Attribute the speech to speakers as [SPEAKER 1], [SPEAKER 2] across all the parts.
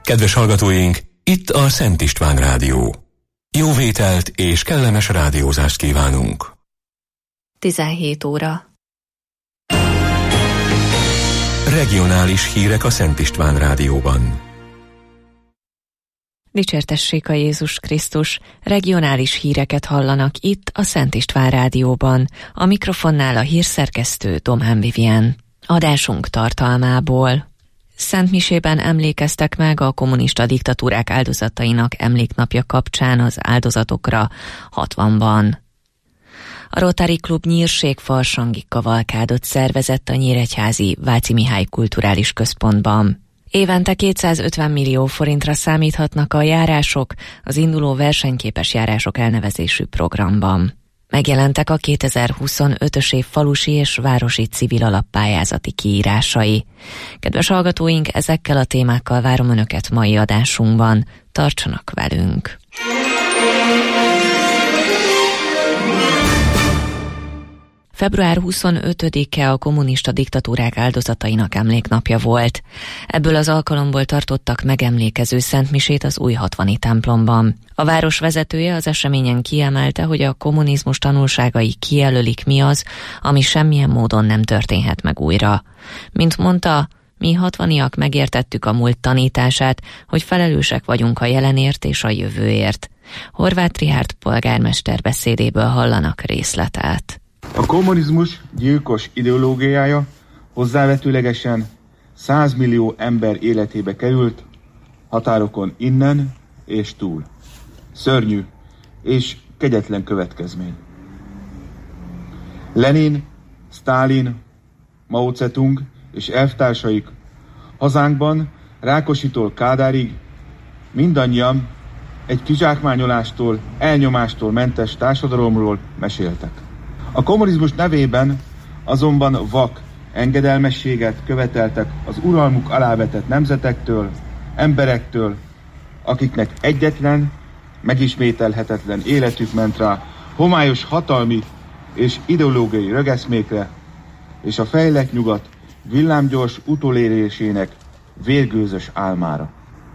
[SPEAKER 1] Kedves hallgatóink, itt a Szent István Rádió. Jó vételt és kellemes rádiózást kívánunk.
[SPEAKER 2] 17 óra.
[SPEAKER 1] Regionális hírek a Szent István Rádióban.
[SPEAKER 2] Dicsértessék a Jézus Krisztus, regionális híreket hallanak itt a Szent István Rádióban. A mikrofonnál a hírszerkesztő Domhán Vivien. Adásunk tartalmából. Szentmisében emlékeztek meg a kommunista diktatúrák áldozatainak emléknapja kapcsán az áldozatokra 60-ban. A Rotary Klub nyírségfarsangi kavalkádot szervezett a nyíregyházi Váci Mihály Kulturális Központban. Évente 250 millió forintra számíthatnak a járások az induló versenyképes járások elnevezésű programban. Megjelentek a 2025-ös év falusi és városi civil alappályázati kiírásai. Kedves hallgatóink, ezekkel a témákkal várom Önöket mai adásunkban. Tartsanak velünk! Február 25-e a kommunista diktatúrák áldozatainak emléknapja volt. Ebből az alkalomból tartottak megemlékező szentmisét az új 60-i templomban. A város vezetője az eseményen kiemelte, hogy a kommunizmus tanulságai kijelölik, mi az, ami semmilyen módon nem történhet meg újra. Mint mondta, mi 60-iak megértettük a múlt tanítását, hogy felelősek vagyunk a jelenért és a jövőért. Horváth Richárd polgármester beszédéből hallanak részletet.
[SPEAKER 3] A kommunizmus gyilkos ideológiája hozzávetőlegesen 100 millió ember életébe került, határokon innen és túl. Szörnyű és kegyetlen következmény. Lenin, Sztálin, Mao Zedong és elvtársaik hazánkban Rákositól Kádárig mindannyian egy kizsákmányolástól, elnyomástól mentes társadalomról meséltek. A kommunizmus nevében azonban vak engedelmességet követeltek az uralmuk alávetett nemzetektől, emberektől, akiknek egyetlen, megismételhetetlen életük ment rá homályos hatalmi és ideológiai rögeszmékre, és a fejlett nyugat villámgyors utolérésének vérgőzös álmára.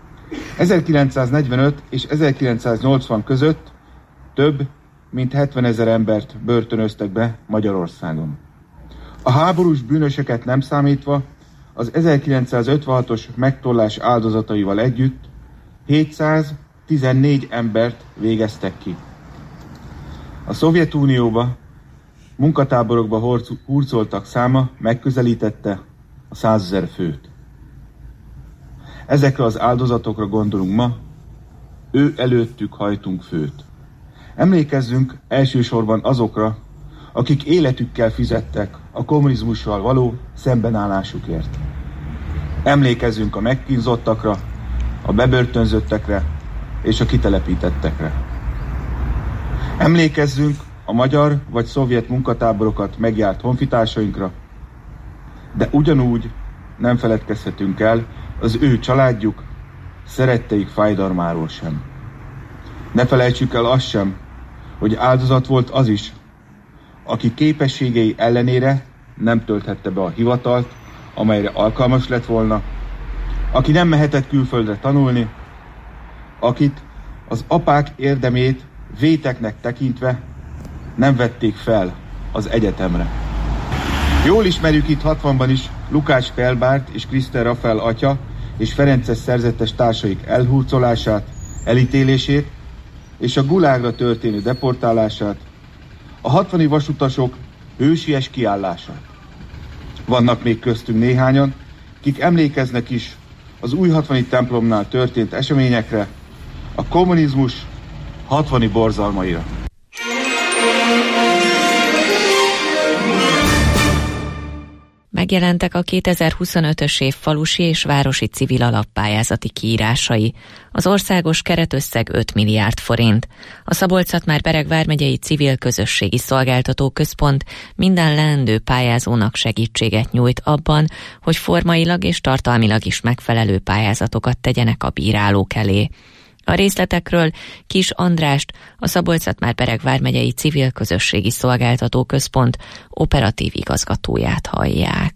[SPEAKER 3] 1945 és 1980 között több mint 70 000 embert börtönöztek be Magyarországon. A háborús bűnöseket nem számítva, az 1956-os megtorlás áldozataival együtt 714 embert végeztek ki. A Szovjetunióba, munkatáborokba hurcoltak száma megközelítette a 100 000 főt. Ezekre az áldozatokra gondolunk ma, ő előttük hajtunk főt. Emlékezzünk elsősorban azokra, akik életükkel fizettek a kommunizmussal való szembenállásukért. Emlékezzünk a megkínzottakra, a bebörtönzöttekre és a kitelepítettekre. Emlékezzünk a magyar vagy szovjet munkatáborokat megjárt honfitársainkra, de ugyanúgy nem feledkezhetünk el az ő családjuk, szeretteik fájdalmáról sem. Ne felejtsük el azt sem, hogy áldozat volt az is, aki képességei ellenére nem tölthette be a hivatalt, amelyre alkalmas lett volna, aki nem mehetett külföldre tanulni, akit az apák érdemét véteknek tekintve nem vették fel az egyetemre. Jól ismerjük itt 60-ban is Lukács Felbárt és Krisztel Rafael atya és Ferences szerzetes társaik elhurcolását, elítélését és a gulágra történő deportálását, a 60-i vasutasok hősies kiállását. Vannak még köztünk néhányan, kik emlékeznek is az új 60-i templomnál történt eseményekre, a kommunizmus 60-i borzalmaira.
[SPEAKER 2] Megjelentek a 2025-ös év falusi és városi civil alappályázati kiírásai. Az országos keretösszeg 5 milliárd forint. A Szabolcs-Szatmár-Bereg vármegyei civil közösségi szolgáltató központ minden leendő pályázónak segítséget nyújt abban, hogy formailag és tartalmilag is megfelelő pályázatokat tegyenek a bírálók elé. A részletekről Kis Andrást, a Szabolcs-Szatmár-Bereg vármegyei civil közösségi szolgáltató központ operatív igazgatóját hallják.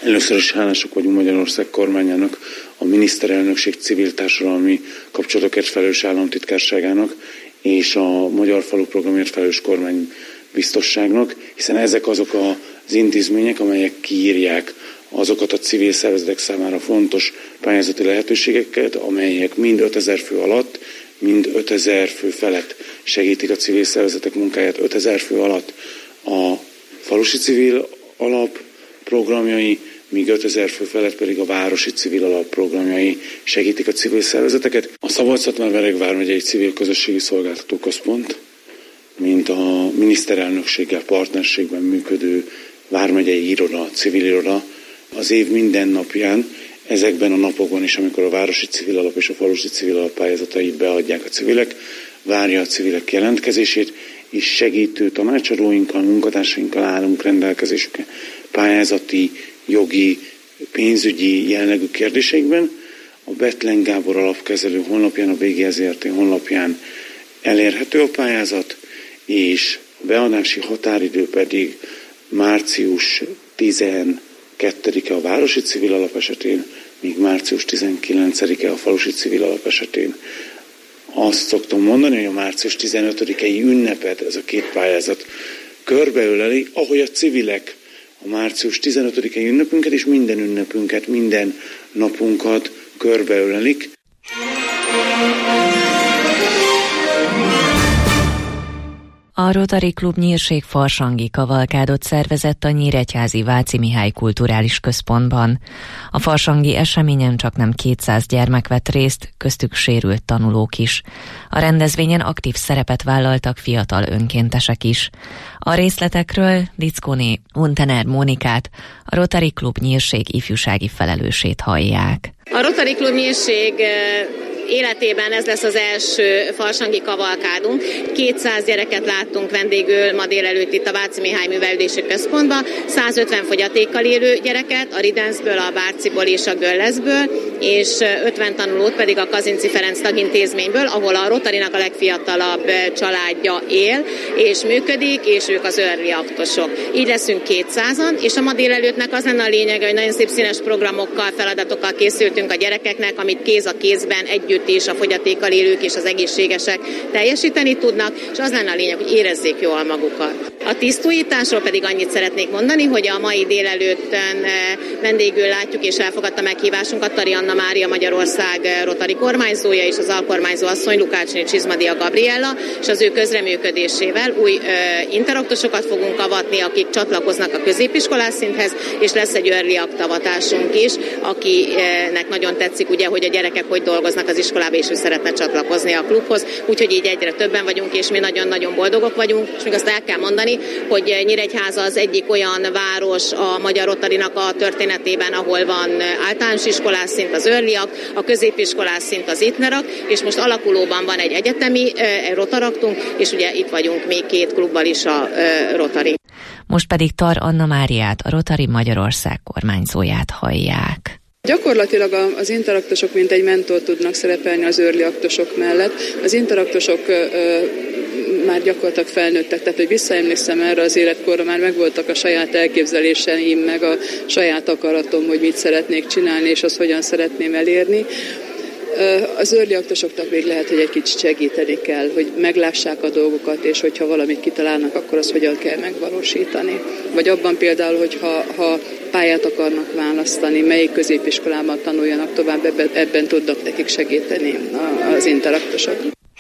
[SPEAKER 4] Először is hálások vagyunk Magyarország kormányának, a miniszterelnökség civil társadalmi kapcsolatokért felelős államtitkárságának és a Magyar Falu Programért felelős kormánybiztosságnak, hiszen ezek azok az intézmények, amelyek kiírják azokat a civil szervezetek számára fontos pályázati lehetőségeket, amelyek mind 5000 fő alatt, mind 5000 fő felett segítik a civil szervezetek munkáját. 5000 fő alatt a falusi civil alap programjai, míg 5000 fő felett pedig a városi civil alap programjai segítik a civil szervezeteket. A Szabolcs-Szatmár-Bereg vármegyei civil közösségi szolgáltató központ, mint a miniszterelnökséggel partnerségben működő vármegyei iroda, civil iroda, az év minden napján, ezekben a napokban is, amikor a városi civil alap és a falusi civil alap pályázatait beadják a civilek, várja a civilek jelentkezését, és segítő tanácsadóinkkal, munkatársainkkal állunk rendelkezésükre pályázati, jogi, pénzügyi jellegű kérdésekben. A Bethlen Gábor alapkezelő honlapján, a BGZRT honlapján elérhető a pályázat, és a beadási határidő pedig március 12-e a városi civil alap esetén, míg március 19-e a falusi civil alap esetén. Azt szoktam mondani, hogy a március 15-i ünnepet ez a két pályázat körbeöleli, ahogy a civilek a március 15-i ünnepünket és minden ünnepünket, minden napunkat körbeölelik.
[SPEAKER 2] A Rotary Klub Nyírség farsangi kavalkádot szervezett a nyíregyházi Váci Mihály Kulturális Központban. A farsangi eseményen csaknem 200 gyermek vett részt, köztük sérült tanulók is. A rendezvényen aktív szerepet vállaltak fiatal önkéntesek is. A részletekről Dickóné Untener Mónikát, a Rotary Klub Nyírség ifjúsági felelősét hallják.
[SPEAKER 5] A Rotary Klub Nyírség életében ez lesz az első farsangi kavalkádunk. 200 gyereket láttunk vendégül ma délelőtt itt a Váci Mihály Művelődési Központban, 150 fogyatékkal élő gyereket, a Ridenzből, a Bárciból és a Göllezből, és 50 tanulót pedig a Kazinczy Ferenc tagintézményből, ahol a Rotarynak a legfiatalabb családja él és működik, és ők az early aktosok. Így leszünk 200-an, és a ma délelőttnek az lenne a lényege, hogy nagyon szép színes programokkal, feladatokkal készültünk a gyerekeknek, amit kéz a kézben együtt és a fogyatékkal élők és az egészségesek teljesíteni tudnak, és az lenne a lényeg, hogy érezzék jól magukat. A tisztújításról pedig annyit szeretnék mondani, hogy a mai délelőtten vendégül látjuk és elfogadta meghívásunkat Tari Anna Mária, Magyarország Rotary kormányzója és az alkormányzó asszony Lukácsné Csizmadia Gabriella, és az ő közreműködésével új interaktosokat fogunk avatni, akik csatlakoznak a középiskolás szinthez, és lesz egy early aktavatásunk is, akinek nagyon tetszik, ugye, hogy a gyerekek hogy dolgoznak az iskolába, és ő szeretne csatlakozni a klubhoz, úgyhogy így egyre többen vagyunk, és mi nagyon-nagyon boldogok vagyunk, és még azt el kell mondani, hogy Nyíregyháza az egyik olyan város a Magyar Rotarynak a történetében, ahol van általános iskolás szint, az early act, a középiskolás szint, az itnerak, és most alakulóban van egy egyetemi rotaraktunk, és ugye itt vagyunk még 2 klubbal is a Rotary.
[SPEAKER 2] Most pedig Tar Anna Máriát, a Rotary Magyarország kormányzóját hallják.
[SPEAKER 6] Gyakorlatilag az interaktosok mint egy mentor tudnak szerepelni az early aktosok mellett. Az interaktosok már gyakorlatilag felnőttek, tehát hogy visszaemlékszem erre az életkorra, már megvoltak a saját elképzeléseim, meg a saját akaratom, hogy mit szeretnék csinálni, és azt hogyan szeretném elérni. Az early aktosoknak még lehet, hogy egy kicsit segíteni kell, hogy meglássák a dolgokat, és hogyha valamit kitalálnak, akkor azt hogyan kell megvalósítani. Vagy abban például, hogy ha pályát akarnak választani, melyik középiskolában tanuljanak tovább, ebben tudnak nekik segíteni az interaktosok.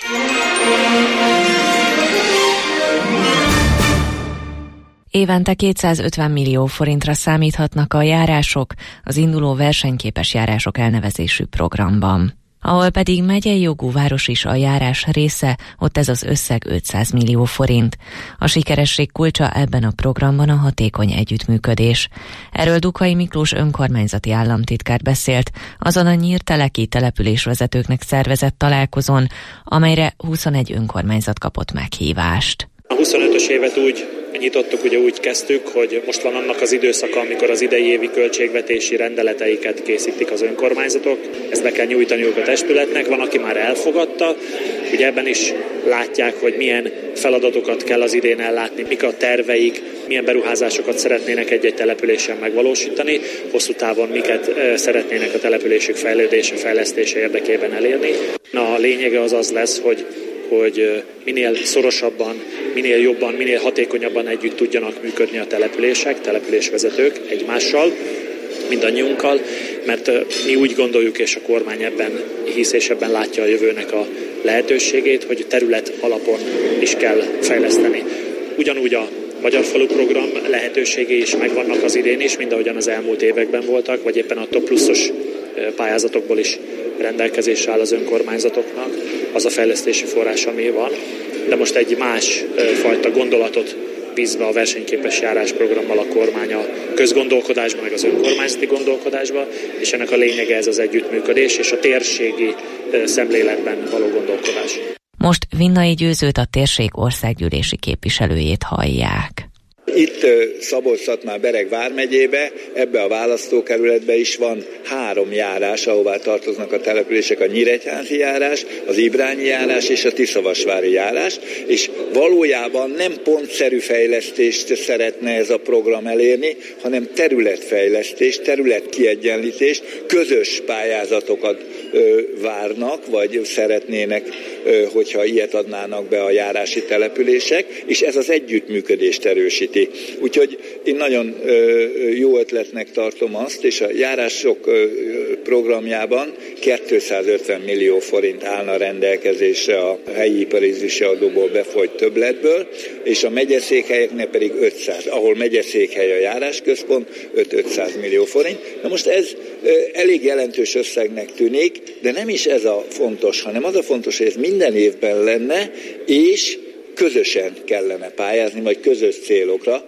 [SPEAKER 2] Évente 250 millió forintra számíthatnak a járások az induló versenyképes járások elnevezésű programban. Ahol pedig megyei jogú város is a járás része, ott ez az összeg 500 millió forint. A sikeresség kulcsa ebben a programban a hatékony együttműködés. Erről Dukai Miklós önkormányzati államtitkár beszélt azon a nyírteleki településvezetőknek szervezett találkozón, amelyre 21 önkormányzat kapott meghívást.
[SPEAKER 7] A 25-ös évet úgy nyitottuk, ugye úgy kezdtük, hogy most van annak az időszaka, amikor az idei évi költségvetési rendeleteiket készítik az önkormányzatok. Ezt be kell nyújtaniuk a testületnek, van, aki már elfogadta. Ugye ebben is látják, hogy milyen feladatokat kell az idén ellátni, mik a terveik, milyen beruházásokat szeretnének egy-egy településen megvalósítani, hosszú távon miket szeretnének a településük fejlődése, fejlesztése érdekében elérni. A lényege az lesz, hogy minél szorosabban, minél jobban, minél hatékonyabban együtt tudjanak működni a települések, településvezetők egymással, mindannyiunkkal, mert mi úgy gondoljuk, és a kormány ebben hisz és ebben látja a jövőnek a lehetőségét, hogy terület alapon is kell fejleszteni. Ugyanúgy a Magyar Falu program lehetőségei is megvannak az idén is, mint ahogyan az elmúlt években voltak, vagy éppen a Top Pluszos pályázatokból is rendelkezésre áll az önkormányzatoknak az a fejlesztési forrás, ami van. De most egy más fajta gondolatot bízva a versenyképes járásprogrammal a kormány a közgondolkodásba, meg az önkormányzati gondolkodásba, és ennek a lényege ez az együttműködés és a térségi szemléletben való gondolkodás.
[SPEAKER 2] Most Vinnai Győzőt, a térség országgyűlési képviselőjét hallják.
[SPEAKER 8] Itt Szabolcs-Szatmár-Bereg vármegyébe, ebbe a választókerületbe is van 3 járás, ahová tartoznak a települések, a Nyíregyházi járás, az Ibrányi járás és a Tiszavasvári járás, és valójában nem pontszerű fejlesztést szeretne ez a program elérni, hanem területfejlesztést, területkiegyenlítést, közös pályázatokat várnak, vagy szeretnének, hogyha ilyet adnának be a járási települések, és ez az együttműködést erősíti. Úgyhogy én nagyon jó ötletnek tartom azt, és a járások programjában 250 millió forint állna rendelkezésre a helyi iparízési adóból befolyt többletből, és a megyeszékhelyeknél pedig 500, ahol megyeszékhely a járásközpont, 500 millió forint. Na most ez elég jelentős összegnek tűnik, de nem is ez a fontos, hanem az a fontos, hogy ez minden évben lenne, és közösen kellene pályázni, vagy közös célokra.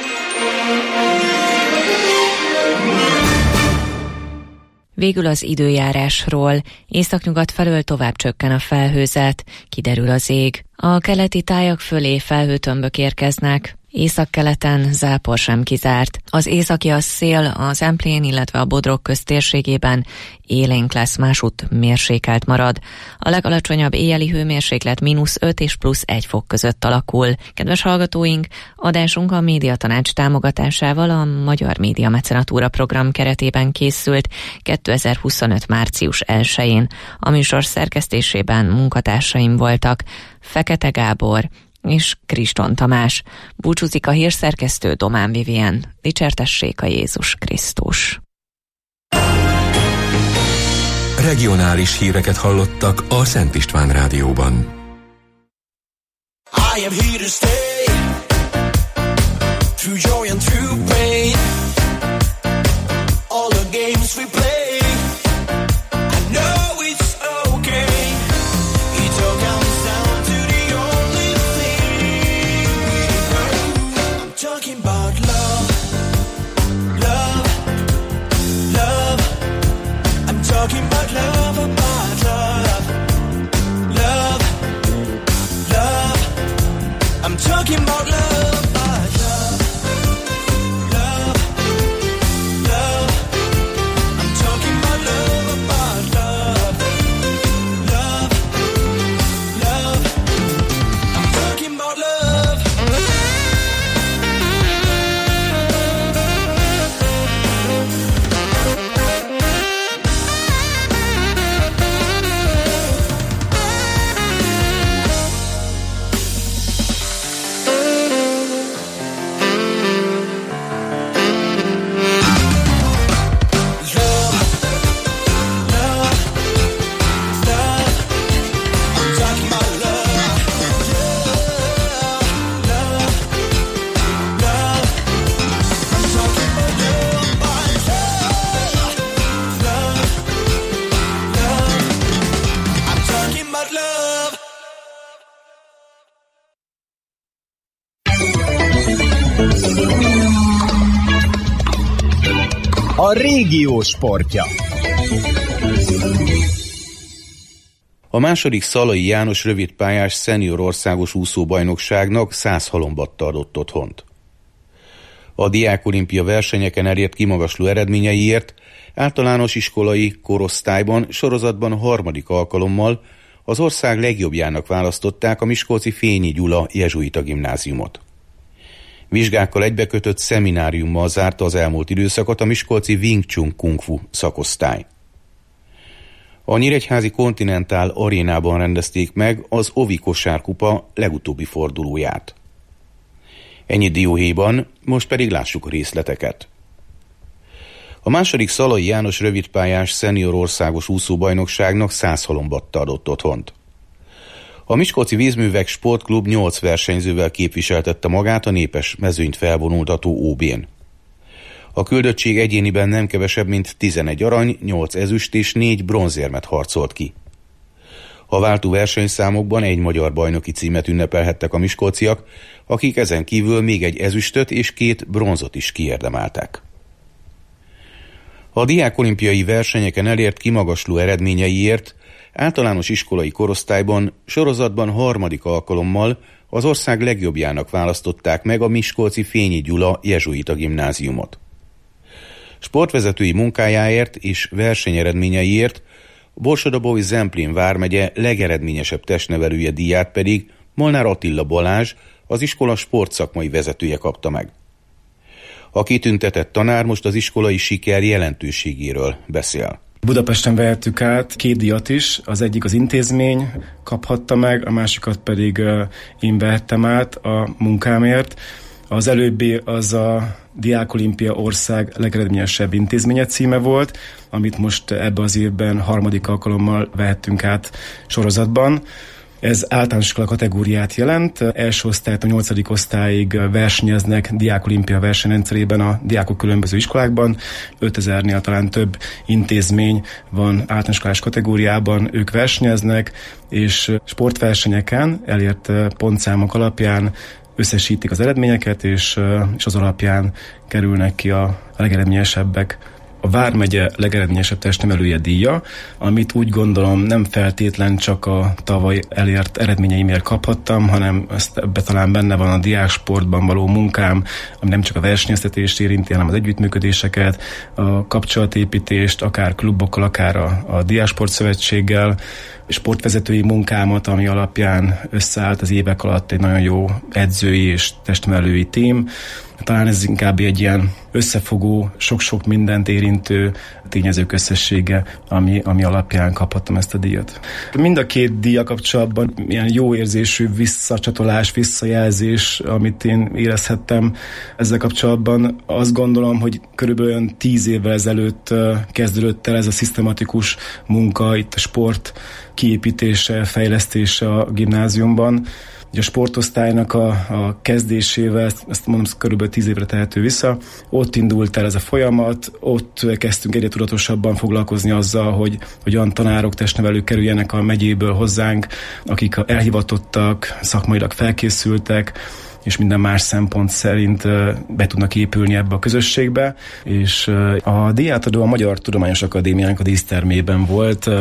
[SPEAKER 2] Végül az időjárásról. Északnyugat felől tovább csökken a felhőzet, kiderül az ég. A keleti tájak fölé felhőtömbök érkeznek, északkeleten zápor sem kizárt. Az északi szél a Zemplén, illetve a Bodrog köz térségében élénk lesz, másútt mérsékelt marad. A legalacsonyabb éjjeli hőmérséklet -5 és +1 fok között alakul. Kedves hallgatóink, adásunk a Médiatanács támogatásával a Magyar Média Mecenatúra program keretében készült 2025. március 1-én. A műsor szerkesztésében munkatársaim voltak Fekete Gábor és Kriston Tamás. Búcsúzik a hírszerkesztő Domán Vivien. Dicsértessék a Jézus Krisztus.
[SPEAKER 1] Regionális híreket hallottak a Szent István Rádióban.
[SPEAKER 9] I am here to stay, through joy and through pain, all the games we play. Talking about love, about love, love, love. I'm talking about love, about love, love, love. I'm talking about love, about love, love, love. I'm talking about love.
[SPEAKER 10] A régió sportja. A második Szalai János rövidpályás szenior országos úszóbajnokságnak 100 halombatta adott otthont. A diákolimpia versenyeken elért kimagasló eredményeiért általános iskolai korosztályban sorozatban a 3. alkalommal az ország legjobbjának választották a miskolci Fényi Gyula jezsuita gimnáziumot. Vizsgákkal egybekötött szemináriummal zárta az elmúlt időszakot a miskolci Wing Chun Kung Fu szakosztály. A nyíregyházi Continental Arénában rendezték meg az Ovi kosárkupa legutóbbi fordulóját. Ennyi dióhéjban, most pedig lássuk a részleteket. A második Szalai János rövidpályás szenior országos úszóbajnokságnak 100 halombatta adott otthont. A Miskolci Vízművek Sportklub 8 versenyzővel képviseltette magát a népes mezőnyt felvonultató OB-n. A küldöttség egyéniben nem kevesebb, mint 11 arany, 8 ezüst és 4 bronzérmet harcolt ki. A váltó versenyszámokban egy magyar bajnoki címet ünnepelhettek a miskolciak, akik ezen kívül még egy ezüstöt és 2 bronzot is kiérdemeltek. A diákolimpiai versenyeken elért kimagasló eredményeiért általános iskolai korosztályban sorozatban 3. alkalommal az ország legjobbjának választották meg a miskolci Fényi Gyula jezsuita gimnáziumot. Sportvezetői munkájáért és versenyeredményeiért Borsod-Abaúj Zemplén vármegye legeredményesebb testnevelője díját pedig Molnár Attila Balázs, az iskola sportszakmai vezetője kapta meg. A kitüntetett tanár most az iskolai siker jelentőségéről beszél.
[SPEAKER 11] Budapesten vehettük át 2 díjat is, az egyik az intézmény kaphatta meg, a másikat pedig én vehettem át a munkámért. Az előbbi az a Diákolimpia ország legeredményesebb intézménye címe volt, amit most ebben az évben 3. alkalommal vehettünk át sorozatban. Ez általános iskola kategóriát jelent. Első osztálytól 8. osztályig versenyeznek diákolimpia versenyrendszerében a diákok különböző iskolákban. 5000-nél talán több intézmény van általános iskolás kategóriában, ők versenyeznek, és sportversenyeken elért pontszámok alapján összesítik az eredményeket, és az alapján kerülnek ki a legeredményesebbek. A vármegye legeredményesebb testnevelője díja, amit úgy gondolom nem feltétlen csak a tavaly elért eredményeimért kaphattam, hanem ebben talán benne van a diáksportban való munkám, ami nem csak a versenyeztetést érinti, hanem az együttműködéseket, a kapcsolatépítést, akár klubokkal, akár a Diáksportszövetséggel, sportvezetői munkámat, ami alapján összeállt az évek alatt egy nagyon jó edzői és testnevelői tím. Talán ez inkább egy ilyen összefogó, sok-sok mindent érintő tényezők összessége, ami alapján kaphattam ezt a díjat. Mind a 2 díja kapcsolatban ilyen jó érzésű visszacsatolás, visszajelzés, amit én érezhettem ezzel kapcsolatban. Azt gondolom, hogy körülbelül 10 évvel ezelőtt kezdődött el ez a szisztematikus munka, itt a sport kiépítése, fejlesztése a gimnáziumban. A sportosztálynak a kezdésével, ezt mondom, körülbelül 10 évre tehető vissza, ott indult el ez a folyamat, ott kezdtünk egyre tudatosabban foglalkozni azzal, hogy olyan tanárok, testnevelők kerüljenek a megyéből hozzánk, akik elhivatottak, szakmailag felkészültek, és minden más szempont szerint be tudnak épülni ebbe a közösségbe. És a díjátadó a Magyar Tudományos Akadémiának a dísztermében volt,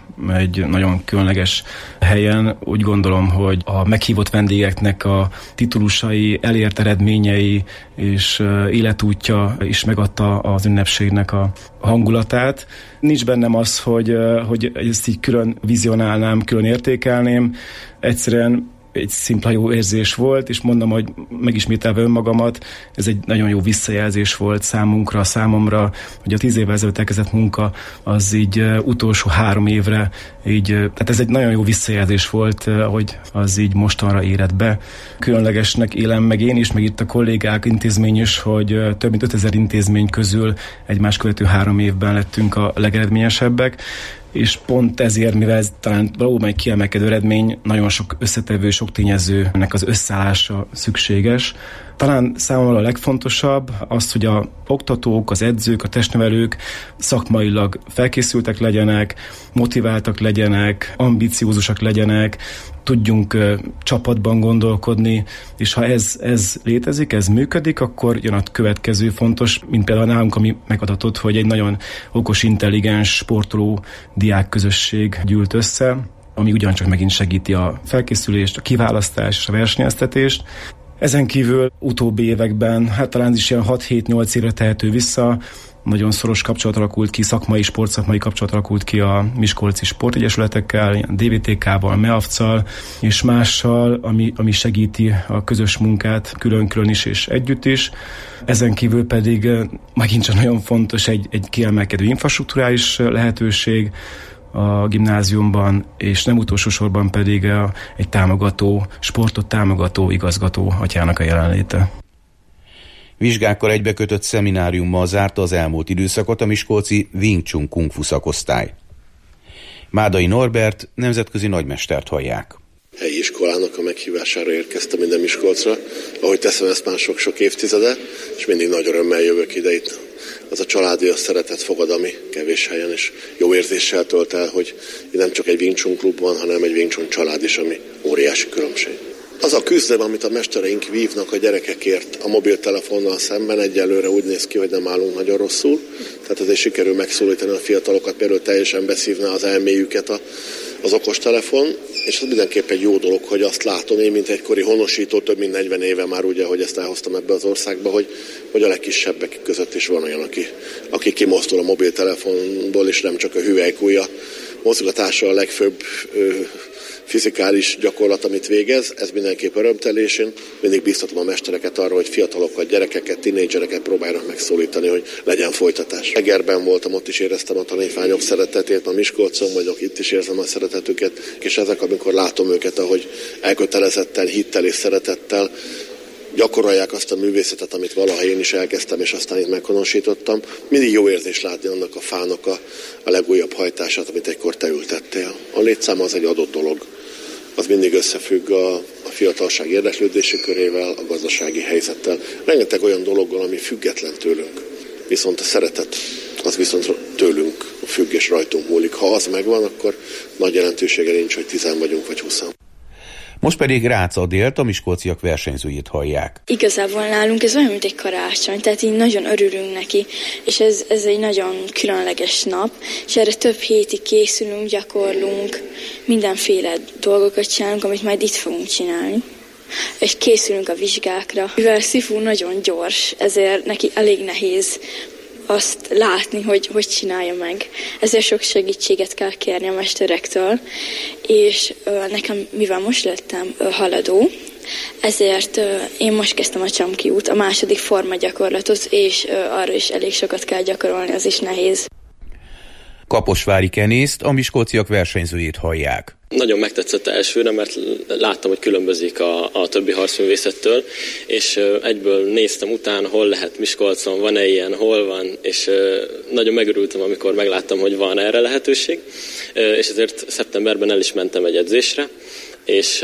[SPEAKER 11] egy nagyon különleges helyen. Úgy gondolom, hogy a meghívott vendégeknek a titulusai, elért eredményei és életútja is megadta az ünnepségnek a hangulatát. Nincs bennem az, hogy ezt így külön vizionálnám, külön értékelném. Egyszerűen egy szimpla jó érzés volt, és mondom, hogy megismételve önmagamat, ez egy nagyon jó visszajelzés volt számomra, hogy a 10 évvel ezelőtt elkezdett munka, az így utolsó 3 évre, tehát ez egy nagyon jó visszajelzés volt, hogy az így mostanra érett be. Különlegesnek élem meg én is, meg itt a kollégák, intézmény is, hogy több mint 5000 intézmény közül egymás követő 3 évben lettünk a legeredményesebbek, és pont ezért, mivel ez talán valóban egy kiemelkedő eredmény, nagyon sok összetevő, sok tényezőnek az összeállása szükséges. Talán számomra a legfontosabb az, hogy a oktatók, az edzők, a testnevelők szakmailag felkészültek legyenek, motiváltak legyenek, ambiciózusak legyenek, tudjunk csapatban gondolkodni, és ha ez létezik, ez működik, akkor jön a következő fontos, mint például nálunk, ami megadatott, hogy egy nagyon okos, intelligens, sportoló diákközösség gyűlt össze, ami ugyancsak megint segíti a felkészülést, a kiválasztást és a versenyeztetést. Ezen kívül utóbbi években, talán is ilyen 6-7-8 évre tehető vissza, Nagyon szoros kapcsolat alakult ki, sportszakmai kapcsolat alakult ki a miskolci sportegyesületekkel, DVTK-val, MEAFC-al és mással, ami segíti a közös munkát külön-külön is és együtt is. Ezen kívül pedig megint csak nagyon fontos egy kiemelkedő infrastrukturális lehetőség a gimnáziumban, és nem utolsó sorban pedig egy sportot támogató igazgató atyának a jelenléte.
[SPEAKER 10] Vizsgákkal egybekötött szemináriummal zárta az elmúlt időszakot a miskolci Wing Chun Kung Fu szakosztály. Mádai Norbert nemzetközi nagymestert hallják.
[SPEAKER 12] Helyi iskolának a meghívására érkeztem minden Miskolcra, ahogy teszem ezt már sok-sok évtizede, és mindig nagy örömmel jövök ide. Itt az a családi, a szeretet fogad, ami kevés helyen, és jó érzéssel tölt el, hogy nem csak egy Wing Chun klub van, hanem egy Wing Chun család is, ami óriási különbség. Az a küzdelem, amit a mestereink vívnak a gyerekekért a mobiltelefonnal szemben, egyelőre úgy néz ki, hogy nem állunk nagyon rosszul. Tehát ezért sikerül megszólítani a fiatalokat, például teljesen beszívná az elméjüket az okostelefon, és ez mindenképp egy jó dolog, hogy azt látom én, mint egykori honosító, több mint 40 éve már ugye, hogy ezt elhoztam ebbe az országba, hogy a legkisebbek között is van olyan, aki kimozdul a mobiltelefonból, és nem csak a hüvelykújja mozgatása a legfőbb fizikális gyakorlat, amit végez, ez mindenképp örömteli, és én mindig biztatom a mestereket arra, hogy fiatalokat, gyerekeket, tinédzsereket próbáljanak megszólítani, hogy legyen folytatás. Egerben voltam, ott is éreztem a tanítványok szeretetét, a Miskolcon vagyok, itt is érzem a szeretetüket, és ezek, amikor látom őket, ahogy elkötelezetten, hittel és szeretettel gyakorolják azt a művészetet, amit valaha én is elkezdtem, és aztán itt meghonosítottam. Mindig jó érzés látni annak a fának a legújabb hajtását, amit egykor te ültettél. A létszám az egy adott dolog. Az mindig összefügg a fiatalság érdeklődési körével, a gazdasági helyzettel. Rengeteg olyan dologgal, ami független tőlünk. Viszont a szeretet, az viszont tőlünk függ és rajtunk múlik. Ha az megvan, akkor nagy jelentősége nincs, hogy 10 vagyunk vagy 20.
[SPEAKER 10] Most pedig Rácz Adélt, a miskolciak versenyzőjét hallják.
[SPEAKER 13] Igazából nálunk ez olyan, mint egy karácsony, tehát így nagyon örülünk neki, és ez egy nagyon különleges nap, és erre több hétig készülünk, gyakorlunk, mindenféle dolgokat csinálunk, amit majd itt fogunk csinálni. És készülünk a vizsgákra. Mivel Szifu nagyon gyors, ezért neki elég nehéz azt látni, hogy csinálja meg. Ezért sok segítséget kell kérni a mesterektől, és nekem, mivel most lettem haladó, ezért én most kezdtem a Csamki út, a második formagyakorlatot, és arra is elég sokat kell gyakorolni, az is nehéz.
[SPEAKER 10] Kaposvári Kenészt, a miskolciak versenyzőjét hallják.
[SPEAKER 14] Nagyon megtetszett elsőre, mert láttam, hogy különbözik a többi harcművészettől, és egyből néztem utána, hol lehet Miskolcon, van-e ilyen, hol van, és nagyon megörültem, amikor megláttam, hogy van erre lehetőség, és ezért szeptemberben el is mentem egy edzésre, és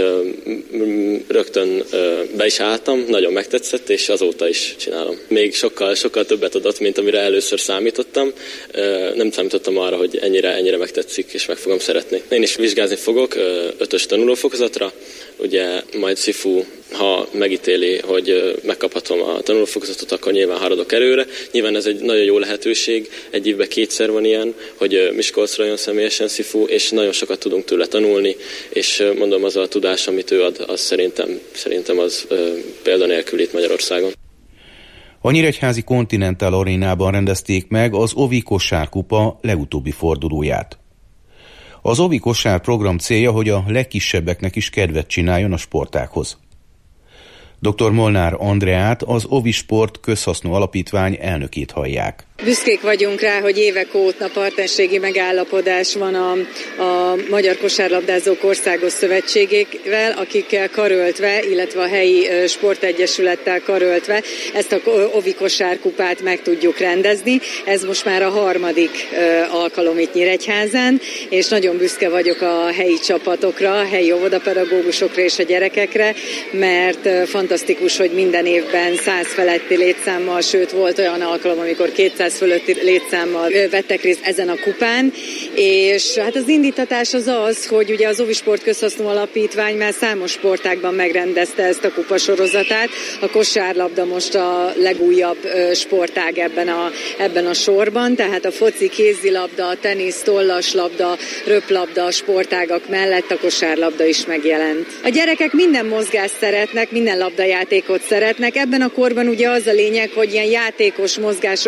[SPEAKER 14] rögtön be is álltam, nagyon megtetszett, és azóta is csinálom. Még sokkal többet adott, mint amire először számítottam. Nem számítottam arra, hogy ennyire megtetszik, és meg fogom szeretni. Én is vizsgázni fogok 5-ös tanulófokozatra, ugye majd Szifu, ha megítéli, hogy megkaphatom a tanulófokozatot, akkor nyilván haradok erőre. Nyilván ez egy nagyon jó lehetőség, egy évben 2-szer van ilyen, hogy Miskolcra jön személyesen Szifu, és nagyon sokat tudunk tőle tanulni, és mondom, az a tudás, amit ő ad, az szerintem az példanélkül itt Magyarországon.
[SPEAKER 10] A nyíregyházi Continental Arénában rendezték meg az Ovi kosárkupa legutóbbi fordulóját. Az Ovi kosár program célja, hogy a legkisebbeknek is kedvet csináljon a sportághoz. Dr. Molnár Andreát, az Ovi Sport Közhasznú Alapítvány elnökét hallják.
[SPEAKER 15] Büszkék vagyunk rá, hogy évek óta partnerségi megállapodás van a Magyar Kosárlabdázók Országos Szövetségével, akikkel karöltve, illetve a helyi sportegyesülettel karöltve ezt a Ovi kosárkupát meg tudjuk rendezni. Ez most már a 3. alkalom itt Nyíregyházán, és nagyon büszke vagyok a helyi csapatokra, a helyi óvodapedagógusokra és a gyerekekre, mert fantasztikus, hogy minden évben 100 feletti létszámmal, sőt volt olyan alkalom, amikor 200 fölötti létszámmal vettek részt ezen a kupán, és hát az indítatás az, hogy ugye az Ovi Sport Közhasznú Alapítvány már számos sportágban megrendezte ezt a kupasorozatát. A kosárlabda most a legújabb sportág ebben a sorban, tehát a foci, kézilabda, a tenisz, tollaslabda, röplabda sportágak mellett a kosárlabda is megjelent. A gyerekek minden mozgást szeretnek, minden labdajátékot szeretnek. Ebben a korban ugye az a lényeg, hogy ilyen játékos mozgásokkal, játékos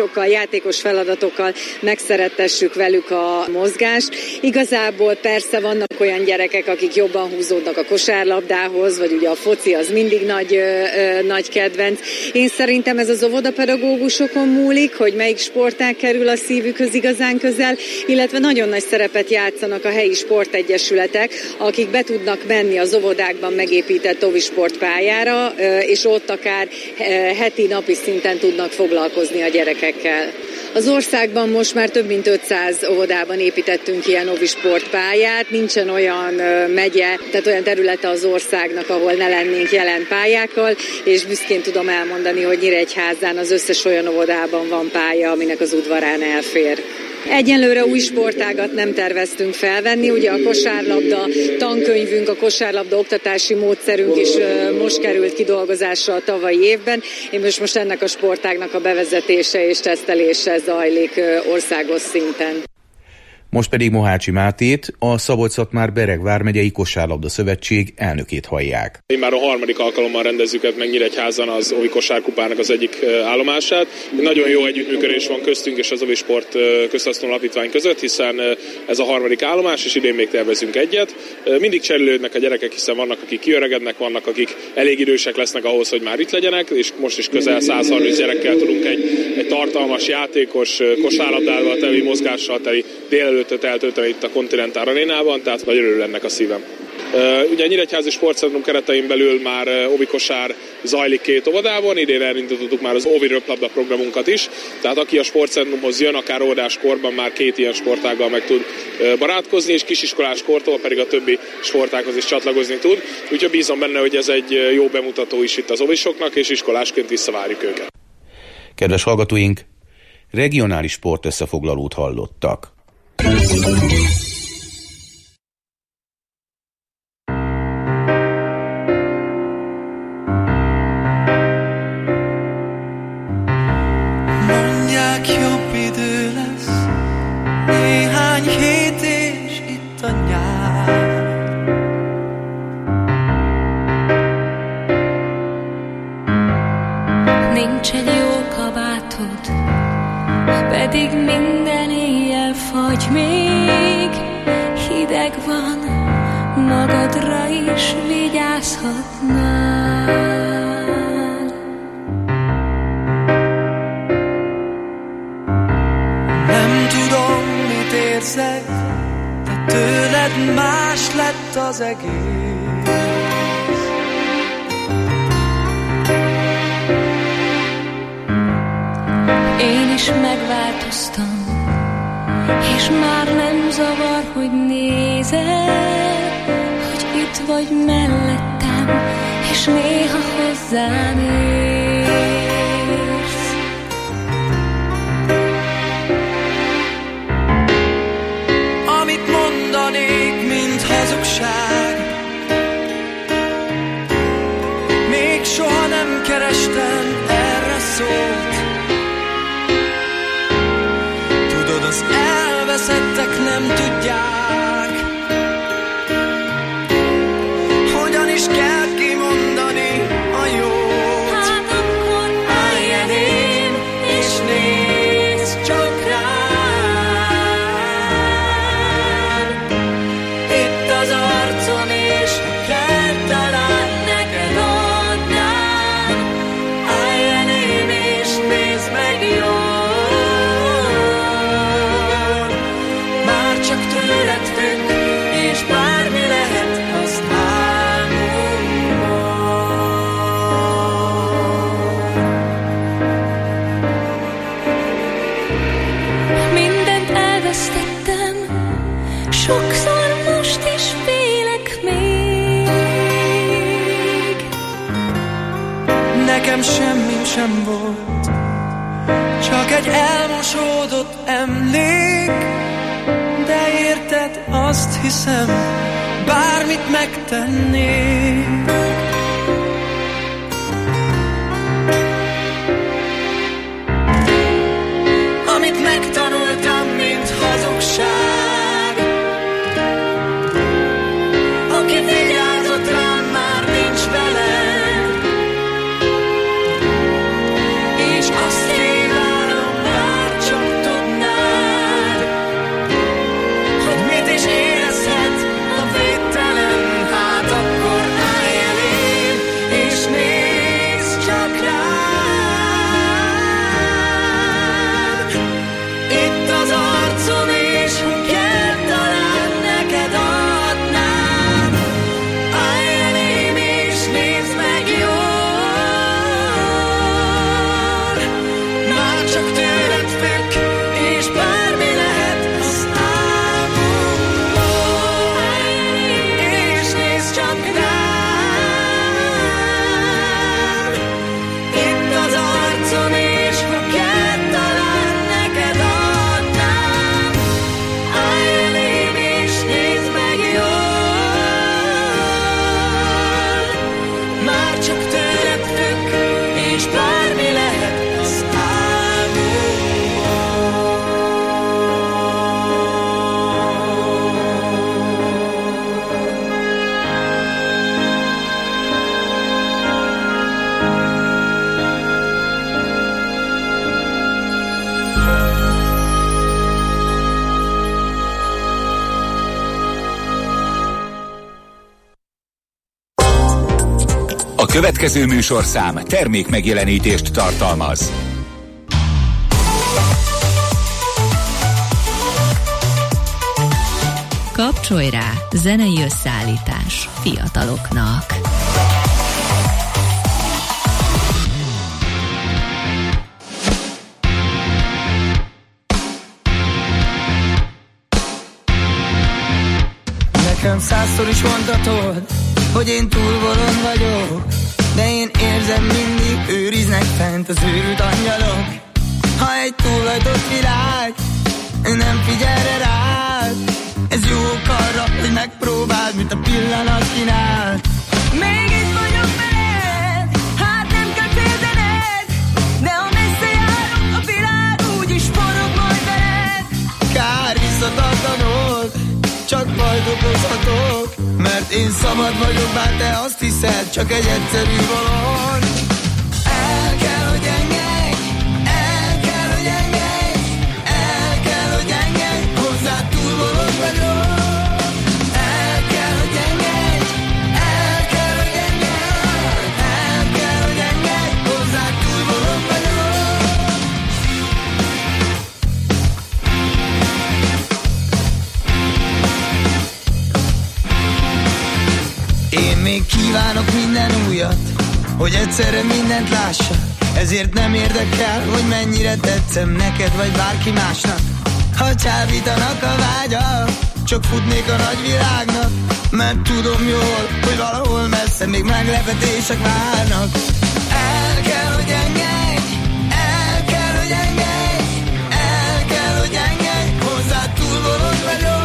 [SPEAKER 15] játékos feladatokkal megszerettessük velük a mozgást. Igazából persze vannak olyan gyerekek, akik jobban húzódnak a kosárlabdához, vagy ugye a foci az mindig nagy kedvenc. Én szerintem ez az óvodapedagógusokon múlik, hogy melyik sportág kerül a szívükhöz igazán közel, illetve nagyon nagy szerepet játszanak a helyi sportegyesületek, akik be tudnak menni az óvodákban megépített óvisportpályára, és ott akár heti, napi szinten tudnak foglalkozni a gyerekekkel. Az országban most már több mint 500 óvodában építettünk ilyen óvisportpályát, nincsen olyan megye, tehát olyan területe az országnak, ahol ne lennénk jelen pályákkal, és büszkén tudom elmondani, hogy Nyíregyházán az összes olyan óvodában van pálya, aminek az udvarán elfér. Egyenlőre új sportágat nem terveztünk felvenni, ugye a kosárlabda tankönyvünk, a kosárlabda oktatási módszerünk is most került kidolgozásra a tavalyi évben, és most ennek a sportágnak a bevezetése és tesztelése zajlik országos szinten.
[SPEAKER 10] Most pedig Mohácsi Mátét, a Szabolcs-Szatmár-Bereg vármegyei kosárlabda szövetség elnökét hallják.
[SPEAKER 16] Már a harmadik alkalommal rendezzük meg Nyíregyházan az Óvi kosárkupának az egyik állomását. Nagyon jó együttműködés van köztünk és az Óvi Sport közhasznú alapítvány között, hiszen ez a harmadik állomás, és idén még tervezünk egyet. Mindig cserélődnek a gyerekek, hiszen vannak, akik kiöregednek, vannak, akik elég idősek lesznek ahhoz, hogy már itt legyenek, és most is közel 130 gyerekkel tudunk egy tartalmas, játékos, kosárlabdával teli, mozgással teli délelőttöt eltölteni itt a Continental Arénában, tehát nagyon örül ennek a szívem. Ugye a Nyíregyházi Sportcentrum keretein belül már óvi kosár zajlik 2 óvodában, idén elindítottuk már az óvi röplabda programunkat is, tehát aki a sportcentrumhoz jön, akár óvodás korban már 2 ilyen sportággal meg tud barátkozni, és kisiskolás kortól pedig a többi sportághoz is csatlakozni tud. Úgyhogy bízom benne, hogy ez egy jó bemutató is itt az óvisoknak, és iskolásként visszavárjuk őket.
[SPEAKER 10] Kedves hallgatóink, regionális sportösszefoglalót hallottak.
[SPEAKER 9] Mondják, jobb idő lesz, néhány hét és itt a nyár.
[SPEAKER 17] Nincs egy jó kabátod, pedig minden éjjel fagy még. Hideg van, magadra is vigyázhatnál.
[SPEAKER 9] Nem tudom, mit érzek, de tőled más lett az egész.
[SPEAKER 17] Én is megváltoztam, és már nem zavar, hogy nézed, hogy itt vagy mellettem, és néha hozzám érsz.
[SPEAKER 9] Amit mondanék, mint hazugság, még soha nem kerestem erre szót. Az elveszettek nem tudják, hogyan is kell kimondani a jót.
[SPEAKER 17] Hát akkor állj elém, és nézz csak rám.
[SPEAKER 9] Itt az arcom, és kell talán neked adnám. Állj elém, és nézd meg jól. Csak tőled függ, és bármi lehet, azt álmomban.
[SPEAKER 17] Mindent elvesztettem, sokszor most is félek még.
[SPEAKER 9] Nekem semmim sem volt, csak egy elmosódott emlék. De érted, azt hiszem, bármit megtennék. Amit megtanultam, mint hazugság, aki vigyázott rám, már nincs velem, és azt kívánom, bár
[SPEAKER 18] következő műsorszám termék megjelenítést tartalmaz.
[SPEAKER 2] Kapcsolj rá, zenei összeállítás fiataloknak.
[SPEAKER 19] Nekem 100-szor is mondhatod, hogy én túl bolond vagyok, de én érzem, mindig őriznek fent az őrült angyalok. Ha egy túlhajtott világ nem figyel rád, ez jó ok arra, hogy megpróbáld, mit a pillanat kínál. Még itt vagyok veled, hát nem kell féltened, de ha messze járok, a világ úgyis forog majd veled. Kár visszatartanod, csak majd okozhatok, mert én szabad vagyok, bár te azt hiszed, csak egy egyszerű bolond. El kell, hogy engedj, el kell, hogy engedj, el kell, hogy engedj, hozzá túl bolond vagyok. El kell, hogy engedj, el kell, hogy engedj, el kell, hogy engedj, hozzá túl bolond vagyok. Én még kívánok minden újat, hogy egyszerre mindent lássak. Ezért nem érdekel, hogy mennyire tetszem neked vagy bárki másnak. Ha csábítanak a vágyak, csak futnék a nagyvilágnak, mert tudom jól, hogy valahol messze még meglepetések várnak. El kell, hogy engedj, el kell, hogy engedj, el kell, hogy engedj, hozzá túl bolond vagyok.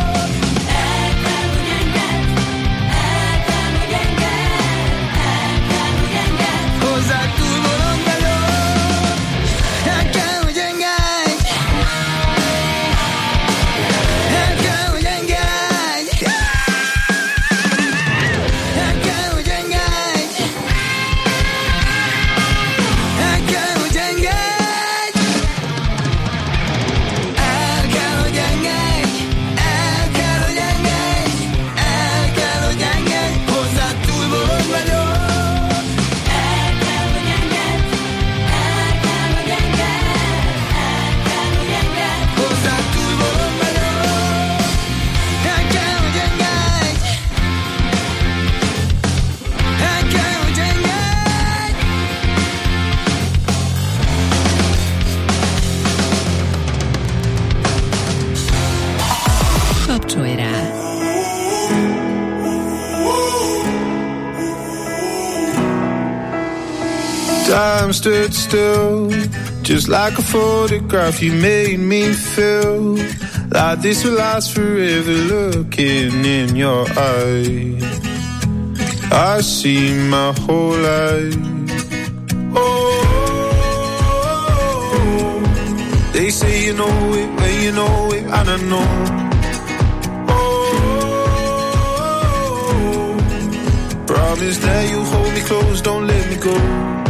[SPEAKER 2] Kapcsolj rá!
[SPEAKER 20] Time stood still, just like a photograph. You made me feel like this will last forever. Looking in your eyes, I see my whole life. Oh, they say you know it when you know it, and I know. Promise that you hold me close, don't let me go.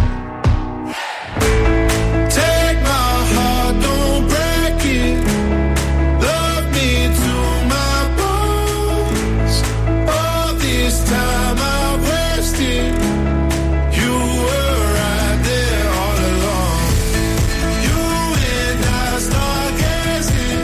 [SPEAKER 20] Take my heart, don't break it. Love me to my bones. All this time I've wasted. You were right there all along. You and I start gazing,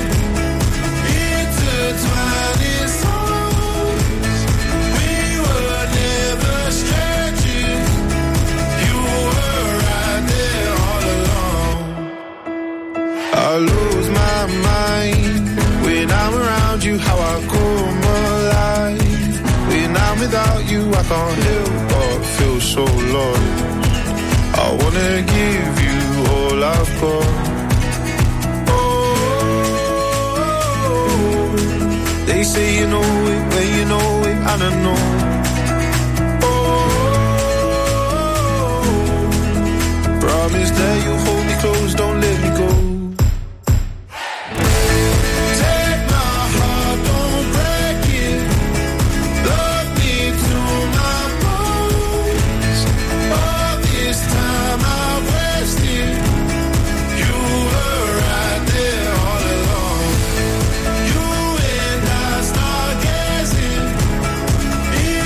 [SPEAKER 20] intertwining songs. We were never strangers. You were right there all along. I lose my mind when I'm around you. How I come alive when I'm without you. I can't help but feel so lost. I wanna give you all I've got. Oh, they say you know it when you know it, and I know. Promise that you hold me close, don't let me go. Take my heart, don't break it. Love me to my bones. All this time I've wasted. You were right there all along. You and I start gazing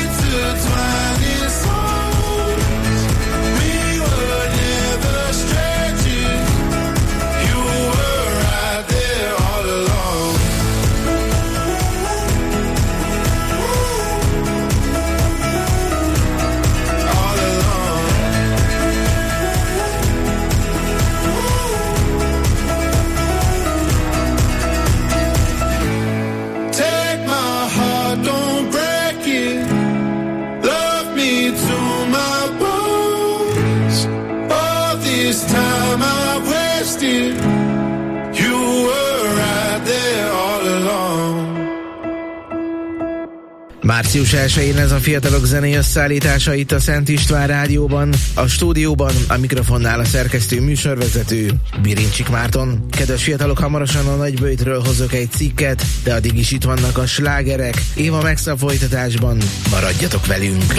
[SPEAKER 19] Március 1-én ez a fiatalok zenei összeállítása itt a Szent István Rádióban. A stúdióban a mikrofonnál a szerkesztő műsorvezető Birincsik Márton. Kedves fiatalok, hamarosan a Nagyböjtről hozok egy cikket, de addig is itt vannak a slágerek. Éva Max a folytatásban, maradjatok velünk!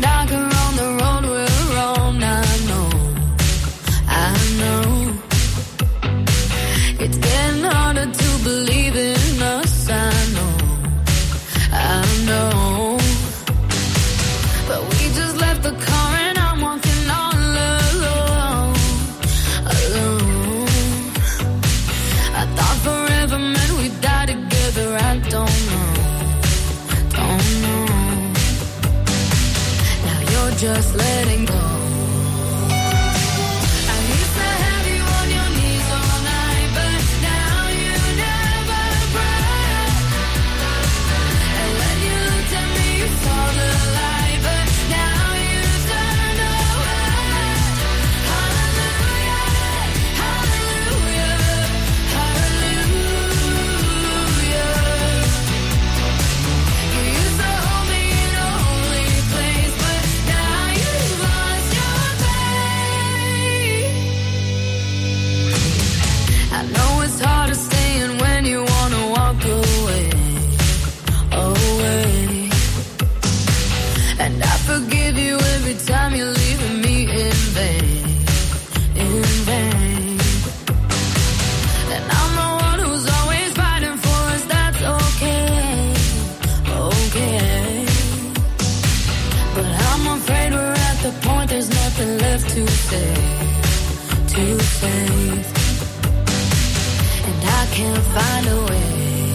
[SPEAKER 17] No, but we just left the car and I'm walking all alone. I thought forever meant we'd die together. I don't know. Now you're just letting go. Time you're leaving me in vain, in vain. And I'm the one who's always fighting for us, that's okay, okay. But I'm afraid we're at the point there's nothing left to say, to say. And I can't find a way.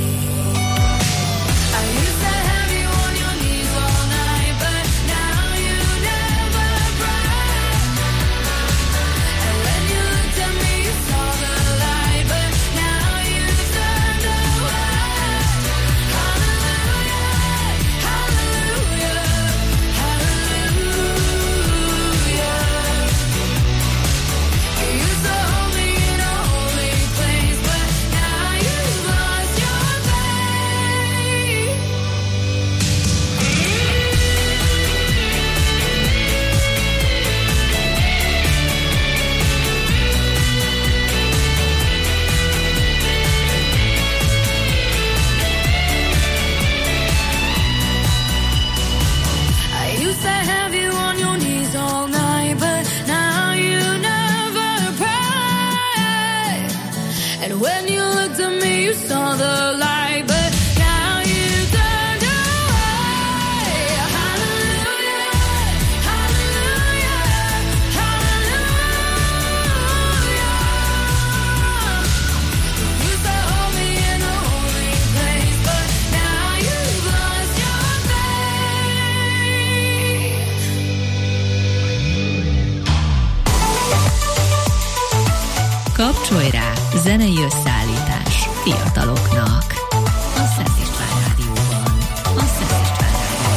[SPEAKER 2] Kapcsolj rá! Zenei összeállítás fiataloknak. A Szent István Rádióban. A Szent István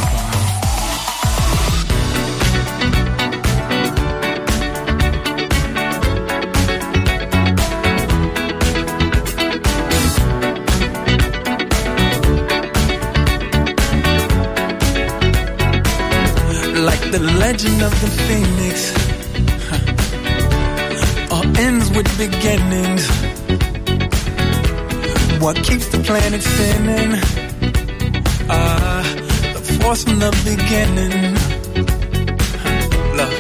[SPEAKER 9] Rádióban. Like the legend of the Phoenix, ends with beginnings. What keeps the planet spinning? The force from the beginning. Love.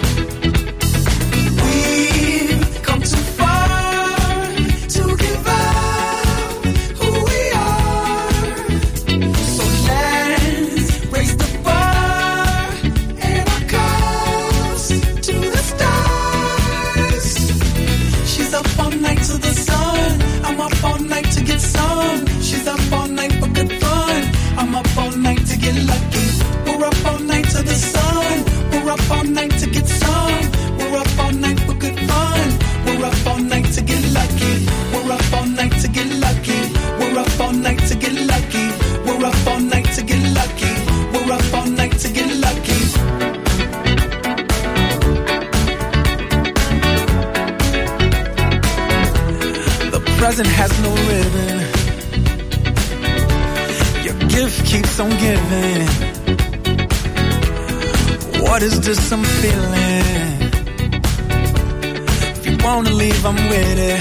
[SPEAKER 9] We've come too far to give up who we are. So let's raise the bar and our cups to the stars. She's up all night to the sun. I'm up all night to get some. She's up all night for good fun. I'm up all night to get lucky. We're up all night to the sun. We're up all night to get some. We're up all night for good fun. We're up all night to get lucky. We're up all night to get lucky. We're up all night to get lucky. We're up all night to get lucky. We're up all night to get lucky. Present has no ribbon. Your gift keeps on giving. What is this I'm feeling? If you wanna leave, I'm with it.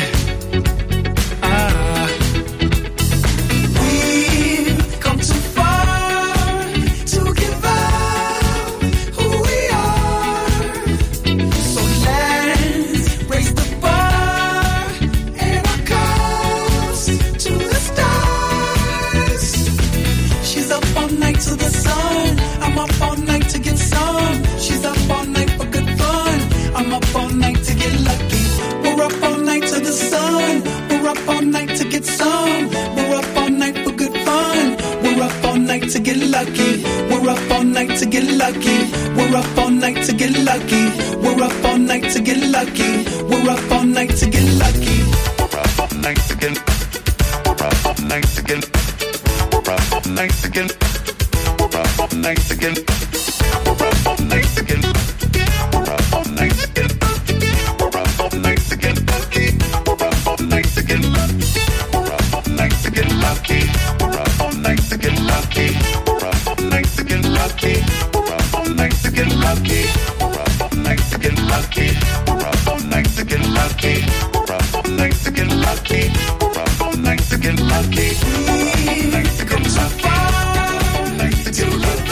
[SPEAKER 9] We've come too far to give up who we are. So let's raise the bar and our cups to the stars. She's up all night to the sun. I'm up all night to get some. She's up all night for good fun. I'm up all night to get lucky. We're up all night to the sun. We're up all night to get some. We're up all night for good fun. We're up all night to get lucky. We're up all night to get lucky. We're up all night to get lucky. We're up all night to get lucky. We're up all night to get lucky. We're up all night to get. We're up all night to get. We're up all night to get. We're up all night to get. We're up all night to get. We're up all night to get. We're up all night to get lucky. We're up all night to get lucky. We're up all night to get lucky. We're up all night to get lucky. We're up all night to get lucky. We're up all night to get lucky. We're up all night to get lucky. We're up all night to get lucky. We're up all night to get lucky. We're up all night to get lucky. We've come so far to give up.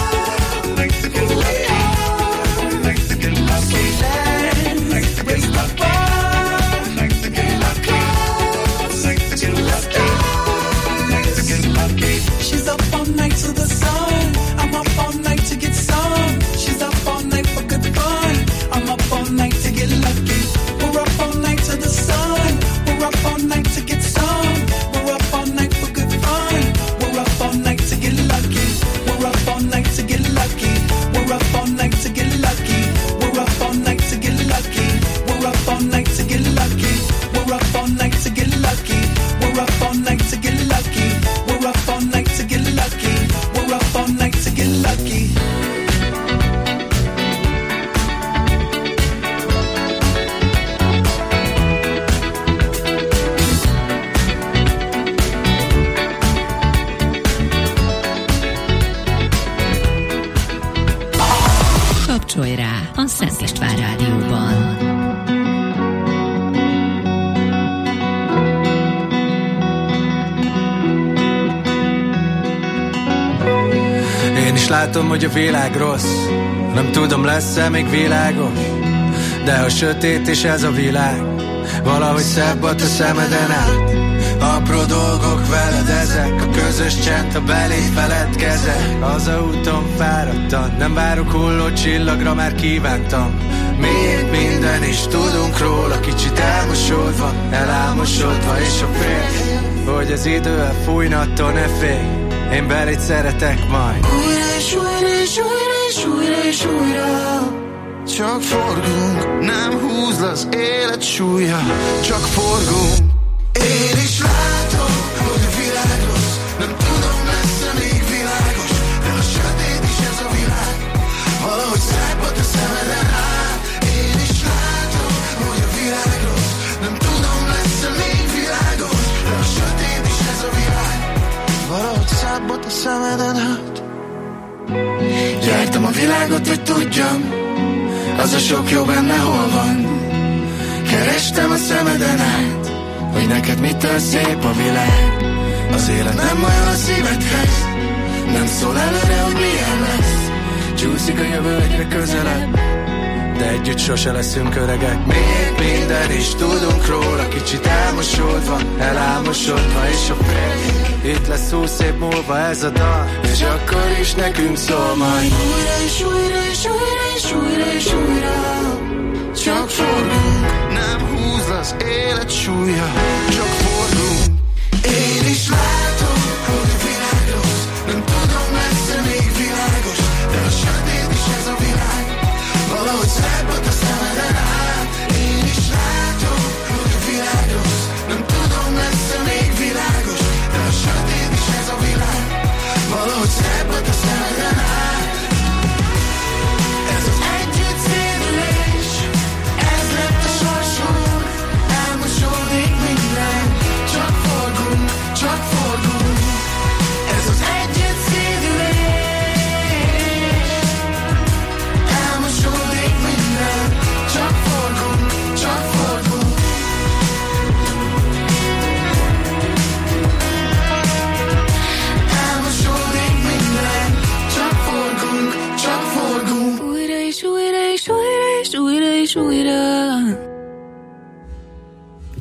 [SPEAKER 9] She's up all night to the sun. I'm up all night to get some. She's up all night for good fun. I'm up all night to get lucky. We're up all night to the sun. We're up all night to get some. We're up all night for good fun. We're up all night to get lucky. We're up all night to get lucky. We're up all night to get lucky. We're up all night to get lucky. We're up all night to get lucky. We're up all night to get lucky. We're up all night to get lucky. We're up all night to get lucky. We're up all night to get lucky.
[SPEAKER 2] Kapcsolj rá a Szent István Rádióban.
[SPEAKER 9] Én is látom, hogy a világ rossz. Nem tudom, lesz-e még világos. De ha sötét és ez a világ, valahogy szebb a te szemeden át. Apró dolgok veled ezek, a közös csend, a belét feledkezek. Hazaúton fáradtan, nem várok hulló csillagra, már kívántam. Miért minden is tudunk róla, kicsit elmosódva, elámosodva. És a fél, hogy az idő elfújna, attól ne félj, én beléd szeretek majd.
[SPEAKER 20] Újra és újra és újra és újra és újra. Csak forgunk, nem húz le az élet súlya. Csak forgunk. Én is látom, hogy a világ rossz. Nem tudom, lesz-e még világos. De a sötét is ez a világ. Valahogy szebb a te szemeden át. Én is látom, hogy a világ rossz. Nem tudom, lesz-e még világos. De a sötét is ez a világ. Valahogy szebb a te szemeden át. Jártam a világot, hogy tudjam, az a sok jó benne hol van. Kerestem a szemeden át, hogy neked mitől szép a világ. Az élet nem olyan a szívedhez, nem szól előre, hogy milyen lesz. Csúszik a jövő egyre közelebb, de együtt sose leszünk öregek. Még minden is tudunk róla, kicsit elmosódva, elámosodva. És a fél, itt lesz 20 év múlva ez a dal, és akkor is nekünk szól majd. Újra és újra és újra és újra és újra. Csak forgunk, nem húz le az élet súlya. Csak forgunk. Én is látom, hogy a világ rossz. Nem tudom, lesz-e még világos. De a sötét is ez a világ. Valahogy szebb a te szemeden át. Én is látom, hogy a világ rossz. Nem tudom, lesz-e még világos. De a sötét is ez a világ. Valahogy szebb a te szemeden át. Ez az együtt szédülés. Ez lett a sorsunk. Elmosódik minden. Csak forgunk, csak forgunk. Ez az együtt szédülés.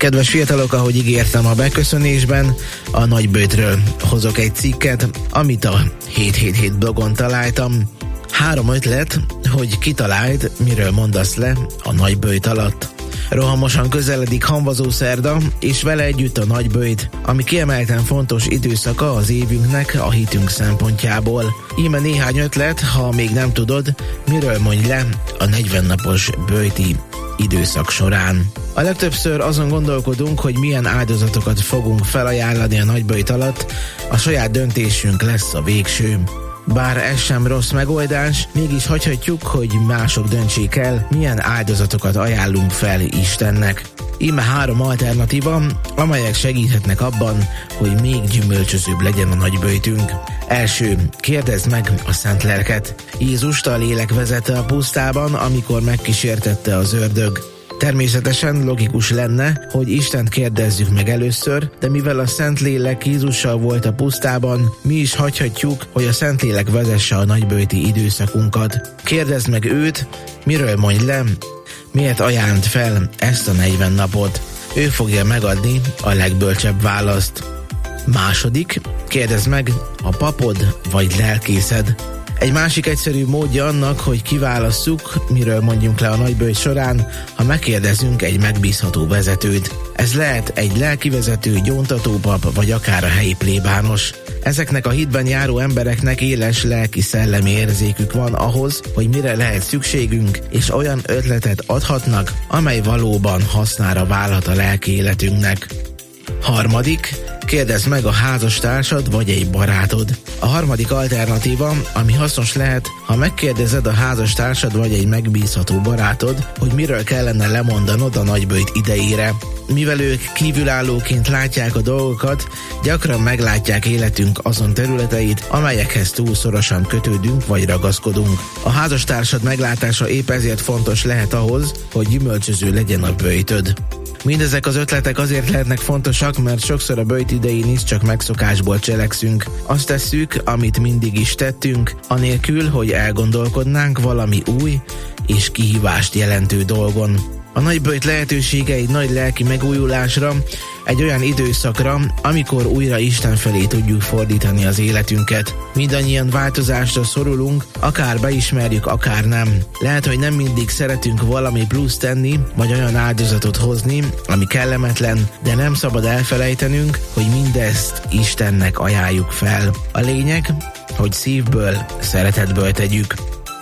[SPEAKER 21] Kedves fiatalok, ahogy ígértem a beköszönésben, a Nagyböjtről hozok egy cikket, amit a 777 blogon találtam. 3 ötlet, hogy kitaláld, miről mondasz le a Nagyböjt alatt. Rohamosan közeledik Hamvazó szerda, és vele együtt a Nagyböjt, ami kiemelten fontos időszaka az évünknek a hitünk szempontjából. Íme néhány ötlet, ha még nem tudod, miről mondj le a 40 napos böjti időszak során. A legtöbbször azon gondolkodunk, hogy milyen áldozatokat fogunk felajánlani a Nagyböjt alatt, a saját döntésünk lesz a végső. Bár ez sem rossz megoldás, mégis hagyhatjuk, hogy mások döntsék el, milyen áldozatokat ajánlunk fel Istennek. Íme 3 alternatíva, amelyek segíthetnek abban, hogy még gyümölcsözőbb legyen a nagyböjtünk. Első, kérdezd meg a Szent Lelket. Jézust a lélek vezette a pusztában, amikor megkísértette az ördög. Természetesen logikus lenne, hogy Istent kérdezzük meg először, de mivel a Szentlélek Jézussal volt a pusztában, mi is hagyhatjuk, hogy a Szentlélek vezesse a nagyböjti időszakunkat. Kérdezd meg őt, miről mondj le, miért ajánlt fel ezt a 40 napot. Ő fogja megadni a legbölcsebb választ. Második, kérdezd meg a papod vagy lelkészed. Egy másik egyszerű módja annak, hogy kiválasszuk, miről mondjunk le a nagyböjt során, ha megkérdezünk egy megbízható vezetőt. Ez lehet egy lelkivezető, gyóntatópap, vagy akár a helyi plébános. Ezeknek a hitben járó embereknek éles lelki-szellemi érzékük van ahhoz, hogy mire lehet szükségünk, és olyan ötletet adhatnak, amely valóban hasznára válhat a lelki életünknek. Harmadik, kérdezd meg a házastársad vagy egy barátod. A harmadik alternatíva, ami hasznos lehet, ha megkérdezed a házastársad vagy egy megbízható barátod, hogy miről kellene lemondanod a nagyböjt idejére. Mivel ők kívülállóként látják a dolgokat, gyakran meglátják életünk azon területeit, amelyekhez túl szorosan kötődünk vagy ragaszkodunk. A házastársad meglátása épp ezért fontos lehet ahhoz, hogy gyümölcsöző legyen a böjtöd. Mindezek az ötletek azért lehetnek fontosak, mert sokszor a böjt idején is csak megszokásból cselekszünk. Azt tesszük, amit mindig is tettünk, anélkül, hogy elgondolkodnánk valami új és kihívást jelentő dolgon. A nagyböjt lehetősége egy nagy lelki megújulásra, egy olyan időszakra, amikor újra Isten felé tudjuk fordítani az életünket. Mindannyian változásra szorulunk, akár beismerjük, akár nem. Lehet, hogy nem mindig szeretünk valami plusz tenni, vagy olyan áldozatot hozni, ami kellemetlen, de nem szabad elfelejtenünk, hogy mindezt Istennek ajánljuk fel. A lényeg, hogy szívből, szeretetből tegyük.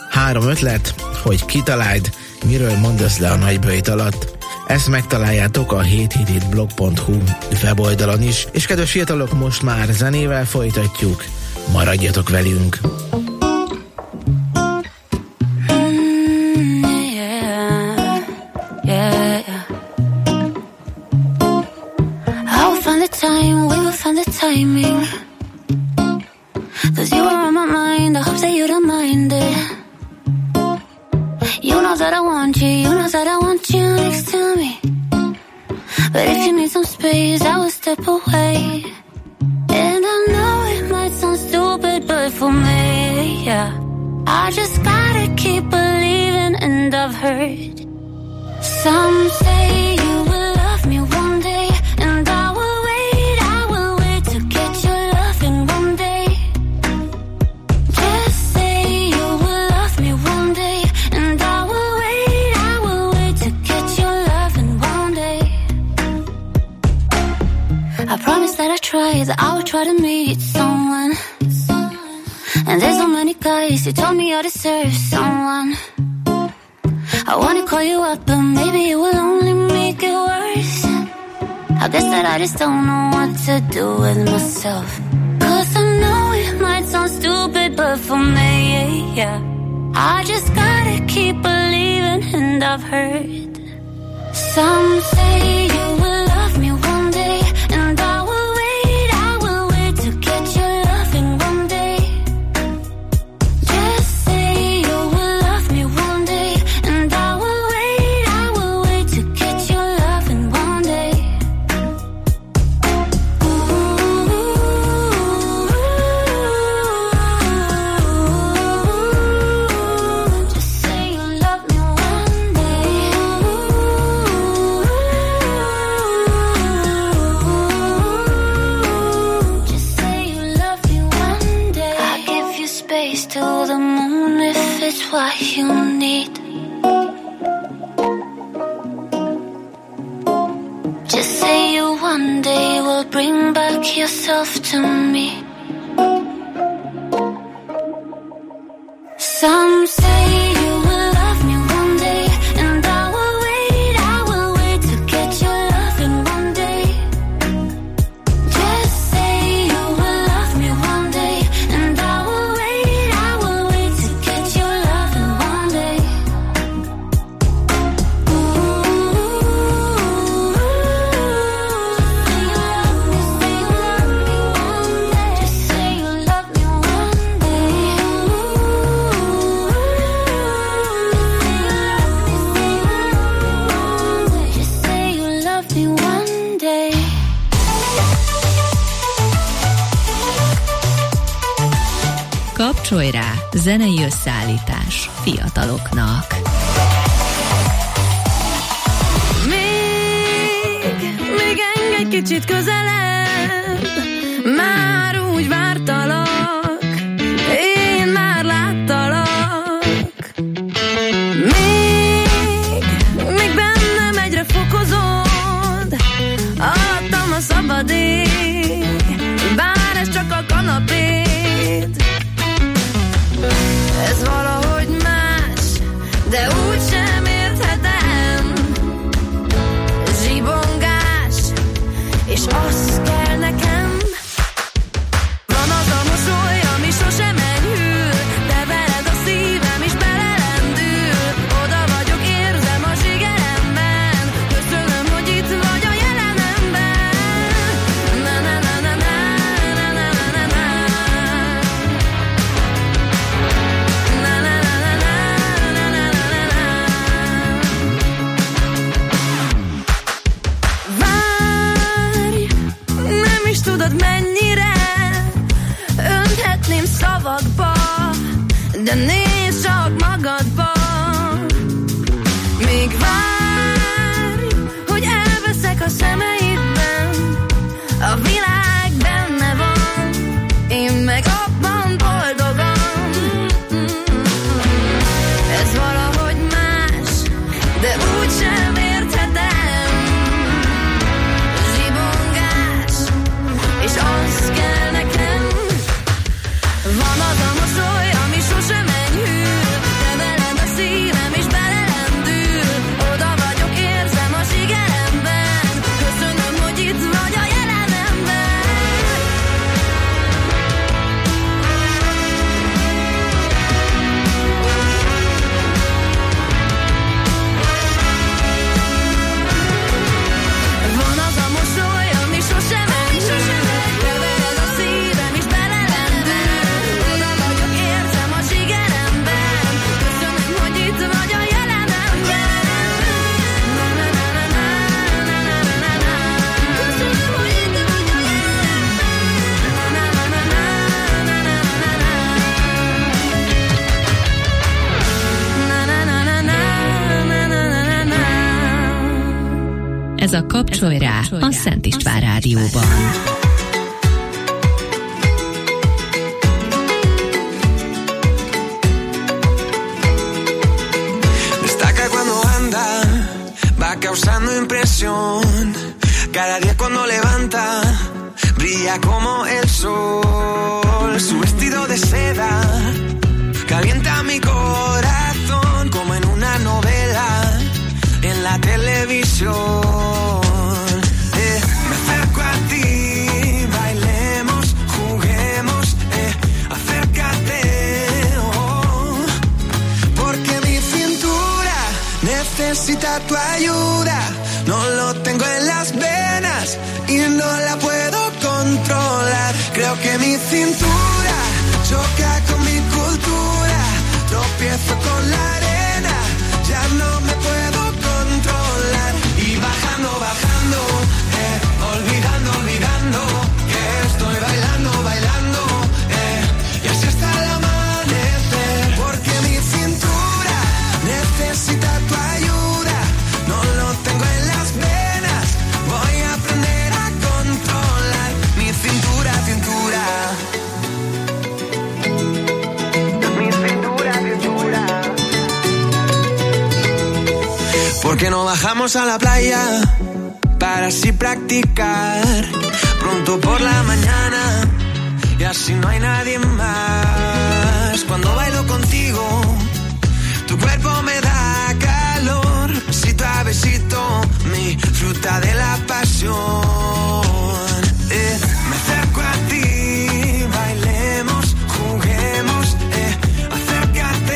[SPEAKER 21] 3 ötlet, hogy kitaláld, miről mondasz le a nagyböjt alatt. Ezt megtaláljátok a 777blog.hu weboldalon is, és kedves fiatalok, most már zenével folytatjuk. Maradjatok velünk!
[SPEAKER 22] That I want you, you know that I want you next to me. But if you need some space, I will step away. And I know it might sound stupid, but for me, yeah, I just gotta keep believing. And I've heard some say you will love me one day, and I will wait to get your loving one day. Just say you will love me one day, and I will I promise that I try, that I will try to meet someone. And there's so many guys who told me I deserve someone. I wanna call you up, but maybe it will only make it worse. I guess that I just don't know what to do with myself. Cause I know it might sound stupid, but for me, yeah, I just gotta keep believing. And I've heard some say you will love me one day, and I will wait to get your loving one day. Just say you will love me one day, and I will wait to get your loving one day. Just say you love me one day. what you need. Just say you one day will bring back yourself to me. Some say you will love me one day, and I will wait to get your love in one day. Just say you will love me one day, and I will wait to get your love in one day. Just say you love me one day. Just say you love me one day.
[SPEAKER 2] Kapcsolj rá! Zenei összeállítás fiataloknak.
[SPEAKER 17] Még engedj kicsit közelebb, már úgy vártalak, én már láttalak. Még bennem egyre fokozod, alattam a szabad ég, bár ez csak a kanapéd. Ez valahogy más, de úgysem érthetem. Zsibongás, és az kell nekem. Van az a mosoly, ami sosem enyhül, de veled a szívem is belelendül. Oda vagyok, érzem a zsigeremben, köszönöm, hogy itt vagy a jelenemben. Na na na na na na na na na na. Na na na na na na na na na. Várj, nem is tudod mennyire önthetném szavakba, de nézd csak magadba. Még várj, hogy elveszek a szemeidben, a világ benne van, én meg abban boldogan. Ez valahogy más, de úgysem érthetem. Zsibongás, és az kell nekem. Van az a mosoly, ami sosem enyhül, de veled a szívem is belelendül. Oda vagyok, érzem a zsigeremben, köszönöm, hogy itt vagy a jelenemben. Van az a mosoly, ami sosem enyhül, de veled a szívem is belelendül. Oda vagyok, érzem a zsigeremben, köszönöm, hogy itt vagy a jelenemben. Na na na na na na na na na. Köszönöm, hogy itt vagy a jelenemben. Na na na na na na na na na. Na na na na na na na na na.
[SPEAKER 2] Ez a Kapcsolj rá a Szent István Rádióban.
[SPEAKER 3] Destaca cuando anda, va causando impresión. Cada día cuando levanta, brilla como el sol. Su vestido de seda calienta mi corazón como en una novela en la televisión. Me acerco a ti, bailemos, juguemos, acércate, oh, porque mi cintura necesita tu ayuda. No lo tengo en las venas y no la puedo controlar. Creo que mi cintura choca con mi cultura. Tropiezo con la arena, ya no me puedo controlar. Y bajando, bajando, olvidando, olvidando, que estoy bailando, bailando, y así hasta el amanecer. Porque mi cintura necesita tu ayuda. No lo tengo en las venas, voy a aprender a controlar mi cintura, cintura. Mi cintura, cintura. que no bajamos a la playa para así practicar pronto por la mañana y así no hay nadie más. Cuando bailo contigo, tu cuerpo me da calor, besito a besito, mi fruta de la pasión. Me acerco a ti, bailemos, juguemos, acércate,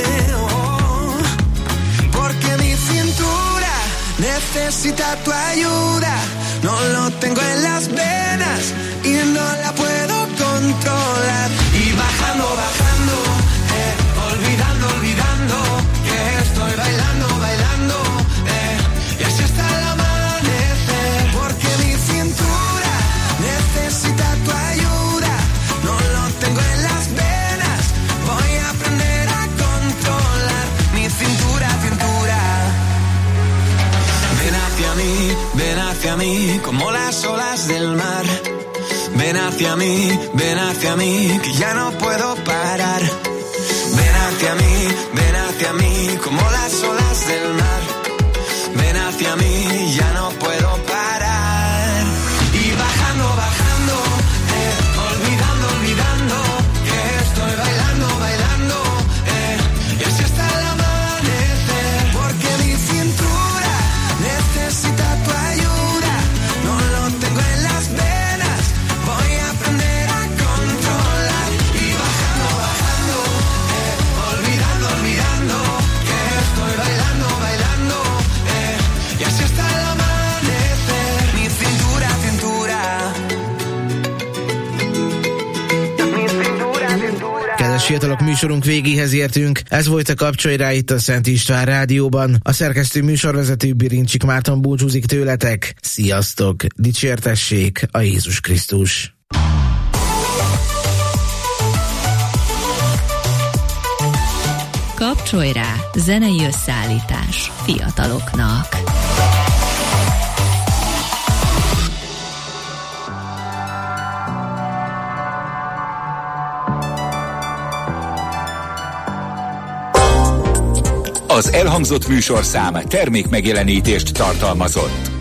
[SPEAKER 3] porque mi cintura necesita tu ayuda. No lo tengo en las venas y no la puedo controlar. Y bajando, bajando, olvidando, olvidando que estoy bailando, bailando, y así hasta el amanecer. Porque mi cintura necesita tu ayuda. No lo tengo en las venas, voy a aprender a controlar mi cintura, cintura. Ven hacia mí, como las olas del mar. Ven hacia mí, que ya no puedo parar. Ven hacia mí, como las olas del mar. Ven hacia mí, ya no puedo parar. Y bajando, bajando, olvidando, olvidando que estoy bailando, bailando, y así hasta el amanecer. Porque mi cintura necesita tu ayuda. No lo tengo en las venas, voy a aprender a controlar. Y bajando, bajando, olvidando, olvidando que estoy bailando, bailando, y así hasta el amanecer. Mi cintura, cintura. Mi cintura, cintura.
[SPEAKER 21] Kedves fiatalok, műsorunk végéhez értünk. Ez volt a Kapcsolj rá itt a Szent István Rádióban. A szerkesztő műsorvezető Birincsik Márton búcsúzik tőletek. Sziasztok! Dicsértessék a Jézus Krisztus!
[SPEAKER 2] Kapcsolj rá! Zenei összeállítás fiataloknak.
[SPEAKER 18] Az elhangzott műsorszám termék megjelenítést tartalmazott.